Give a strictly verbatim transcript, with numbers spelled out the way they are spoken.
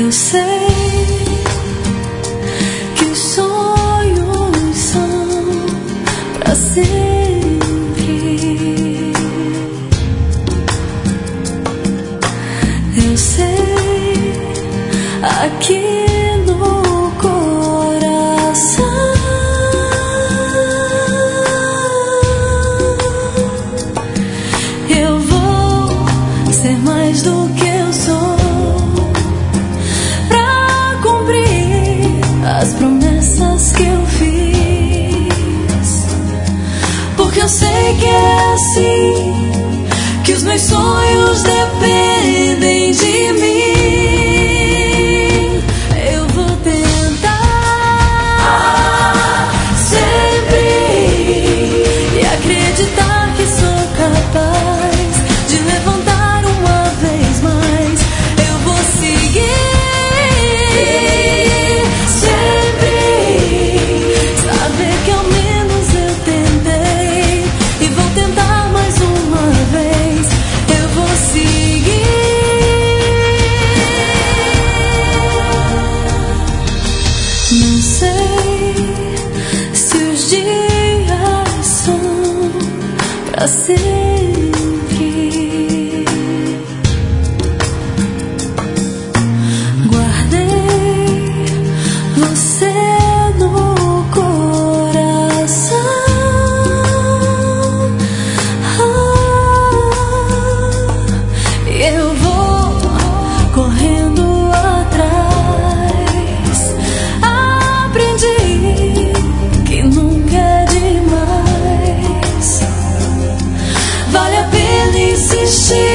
Eu sei que os sonhos são pra sempre. Eu sei aqui no coração eu vou ser mais do que eu sou, pra cumprir as promessas que eu fiz, porque eu sei que é assim, que os meus sonhos dependem de mim. Eu vou tentar sempre e acreditar que sou capaz de levantar uma vez mais. Eu vou seguir sempre, saber que ao menos eu tentei e vou tentar mais uma vez. Eu vou seguir. Não sei se os dias são pra sempre. Guardei você no coração. Ah, eu vou correndo atrás. Aprendi que nunca é demais. Vale a pena insistir.